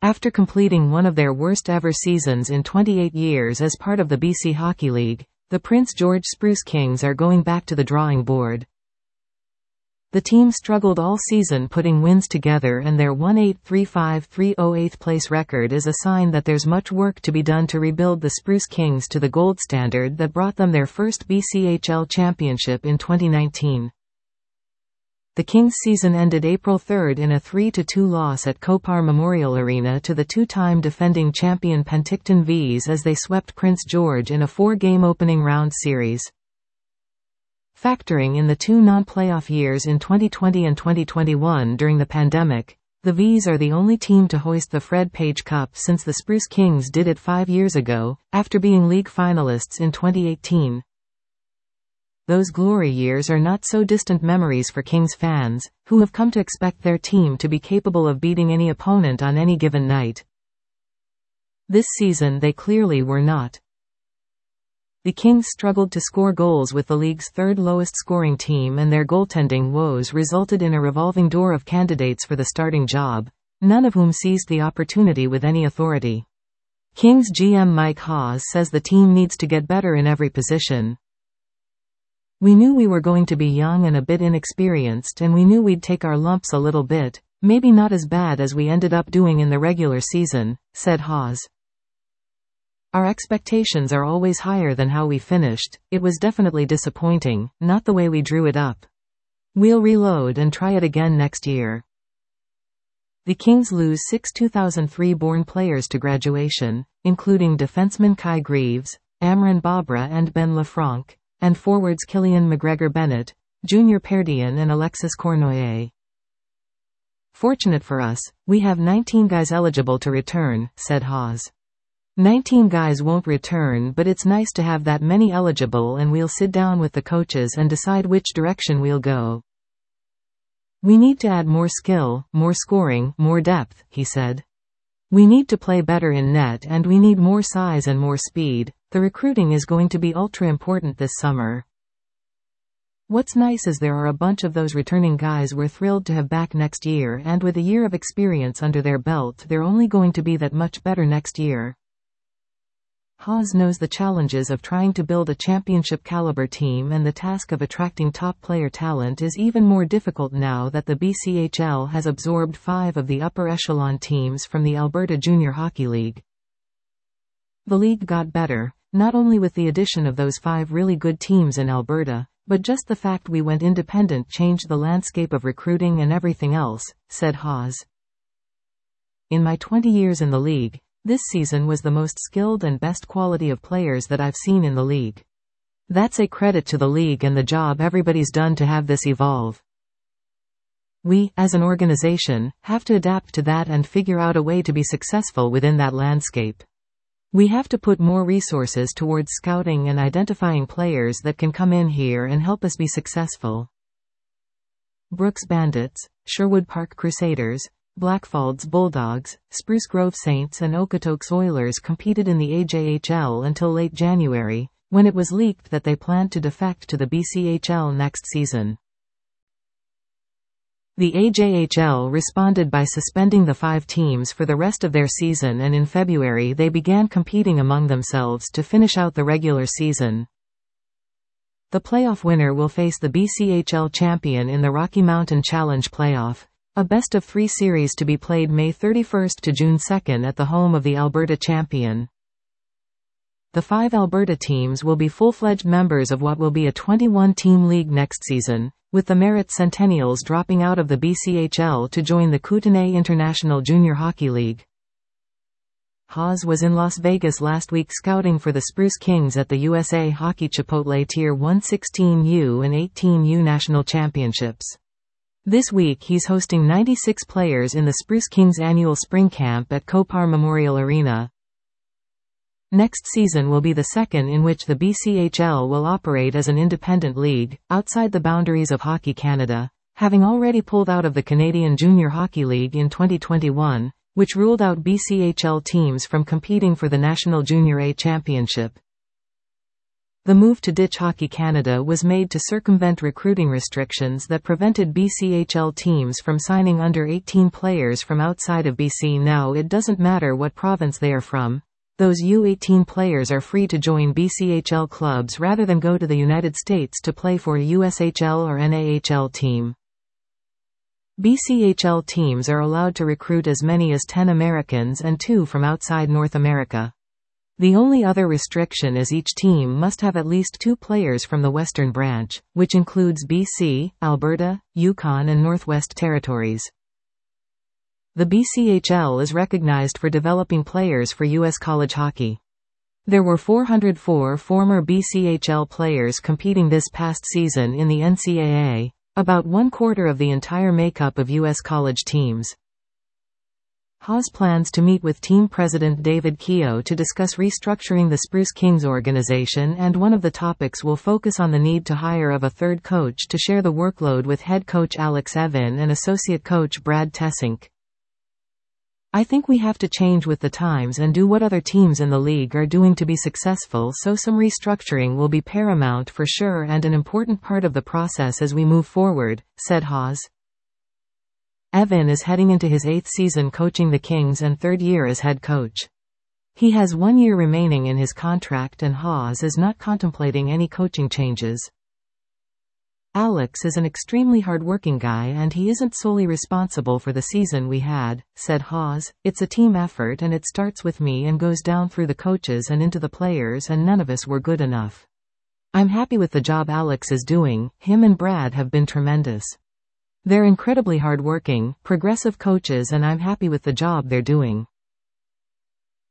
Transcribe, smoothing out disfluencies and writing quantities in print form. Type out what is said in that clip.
After completing one of their worst-ever seasons in 28 years as part of the BC Hockey League, the Prince George Spruce Kings are going back to the drawing board. The team struggled all season putting wins together, and their 1-8-3-5-3-0 8th-place record is a sign that there's much work to be done to rebuild the Spruce Kings to the gold standard that brought them their first BCHL championship in 2019. The Kings' season ended April 3 in a 3-2 loss at Copar Memorial Arena to the two-time defending champion Penticton Vees as they swept Prince George in a 4-game opening round series. Factoring in the two non-playoff years in 2020 and 2021 during the pandemic, the Vees are the only team to hoist the Fred Page Cup since the Spruce Kings did it 5 years ago, after being league finalists in 2018. Those glory years are not so distant memories for Kings fans, who have come to expect their team to be capable of beating any opponent on any given night. This season they clearly were not. The Kings struggled to score goals with the league's third lowest scoring team, and their goaltending woes resulted in a revolving door of candidates for the starting job, none of whom seized the opportunity with any authority. Kings GM Mike Hawes says the team needs to get better in every position. "We knew we were going to be young and a bit inexperienced, and we knew we'd take our lumps a little bit, maybe not as bad as we ended up doing in the regular season," said Hawes. "Our expectations are always higher than how we finished. It was definitely disappointing, not the way we drew it up. We'll reload and try it again next year." The Kings lose 6 2003-born players to graduation, including defenseman Kai Greaves, Amran Babra and Ben Lafranc, and forwards Killian McGregor-Bennett, Junior Perdian and Alexis Cournoyer. "Fortunate for us, we have 19 guys eligible to return," said Hawes. 19 guys won't return, but it's nice to have that many eligible, and we'll sit down with the coaches and decide which direction we'll go. "We need to add more skill, more scoring, more depth," he said. "We need to play better in net, and we need more size and more speed. The recruiting is going to be ultra important this summer. What's nice is there are a bunch of those returning guys we're thrilled to have back next year, and with a year of experience under their belt, they're only going to be that much better next year." Hawes knows the challenges of trying to build a championship-caliber team, and the task of attracting top player talent is even more difficult now that the BCHL has absorbed 5 of the upper echelon teams from the Alberta Junior Hockey League. The league got better, not only with the addition of those 5 really good teams in Alberta, but just the fact we went independent changed the landscape of recruiting and everything else, said Hawes. "In my 20 years in the league, this season was the most skilled and best quality of players that I've seen in the league. That's a credit to the league and the job everybody's done to have this evolve. We, as an organization, have to adapt to that and figure out a way to be successful within that landscape. We have to put more resources towards scouting and identifying players that can come in here and help us be successful." Brooks Bandits, Sherwood Park Crusaders, Blackfalds Bulldogs, Spruce Grove Saints and Okotoks Oilers competed in the AJHL until late January, when it was leaked that they planned to defect to the BCHL next season. The AJHL responded by suspending the 5 teams for the rest of their season, and in February they began competing among themselves to finish out the regular season. The playoff winner will face the BCHL champion in the Rocky Mountain Challenge playoff, a best-of-3 series to be played May 31 to June 2 at the home of the Alberta champion. The 5 Alberta teams will be full-fledged members of what will be a 21-team league next season, with the Merritt Centennials dropping out of the BCHL to join the Kootenay International Junior Hockey League. Hawes was in Las Vegas last week scouting for the Spruce Kings at the USA Hockey Chipotle Tier 1 16U and 18U National Championships. This week he's hosting 96 players in the Spruce Kings annual spring camp at Copar Memorial Arena. Next season will be the second in which the BCHL will operate as an independent league, outside the boundaries of Hockey Canada, having already pulled out of the Canadian Junior Hockey League in 2021, which ruled out BCHL teams from competing for the National Junior A Championship. The move to ditch Hockey Canada was made to circumvent recruiting restrictions that prevented BCHL teams from signing under 18 players from outside of BC. Now it doesn't matter what province they are from. Those U18 players are free to join BCHL clubs rather than go to the United States to play for a USHL or NAHL team. BCHL teams are allowed to recruit as many as 10 Americans and 2 from outside North America. The only other restriction is each team must have at least 2 players from the Western Branch, which includes BC, Alberta, Yukon and Northwest Territories. The BCHL is recognized for developing players for U.S. college hockey. There were 404 former BCHL players competing this past season in the NCAA, about 1/4 of the entire makeup of U.S. college teams. Haas plans to meet with team president David Keough to discuss restructuring the Spruce Kings organization, and one of the topics will focus on the need to hire of a third coach to share the workload with head coach Alex Evan and associate coach Brad Tessink. I think we have to change with the times and do what other teams in the league are doing to be successful, so some restructuring will be paramount for sure and an important part of the process as we move forward, said Haas. Evan is heading into his 8th season coaching the Kings and 3rd year as head coach. He has 1 year remaining in his contract and Haas is not contemplating any coaching changes. Alex is an extremely hard-working guy and he isn't solely responsible for the season we had, said Haas. It's a team effort and it starts with me and goes down through the coaches and into the players, and none of us were good enough. I'm happy with the job Alex is doing. Him and Brad have been tremendous. They're incredibly hardworking, progressive coaches and I'm happy with the job they're doing.